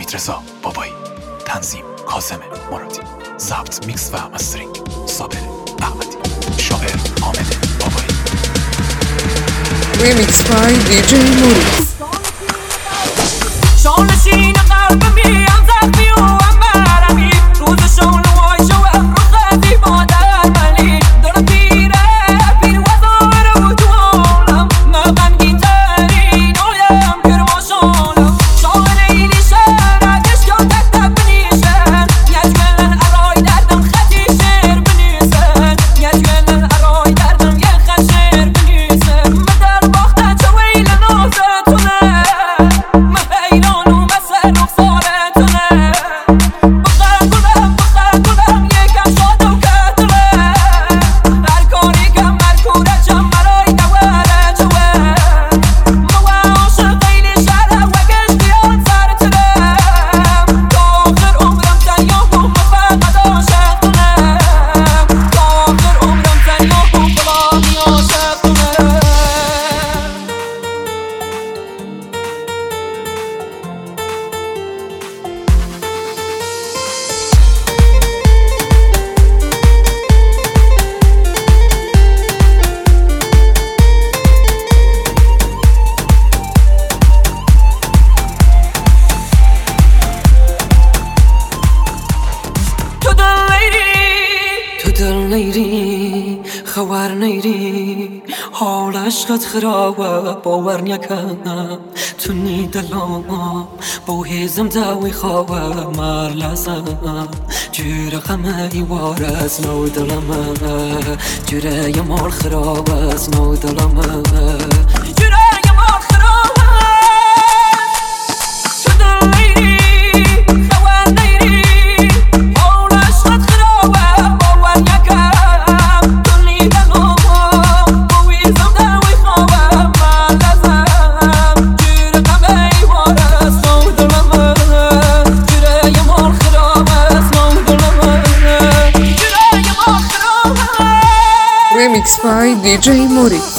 حمید رضا بابایی، تنظیم کاظم مرادی، ضبط میکس و مسترینگ صابر احمدی، شاعر حامد بابایی. Remix by DJ Muri. شانشین قلب میم زخمی و انبرمی روز شان وای شو افرختی مادر منی در پیره پیر وزار و جوالم مغنگی ترین آیم کرماشانم شاعر ایلی شهرکش یا تک تک بنیشن یجگلن ارای دردم خطی شعر بنیسن یجگلن ارای دردم یه خط شعر بنیسن مدر باخته چویل نازتونه خوار نیری حال عشقت خرابه باور نکنم تو نیدلام با هیزم داوی خواه مار لازم جوره غمه ایوار از نو دلمه جوره یه مال خراب از نو دلمه Remix by DJ Muri.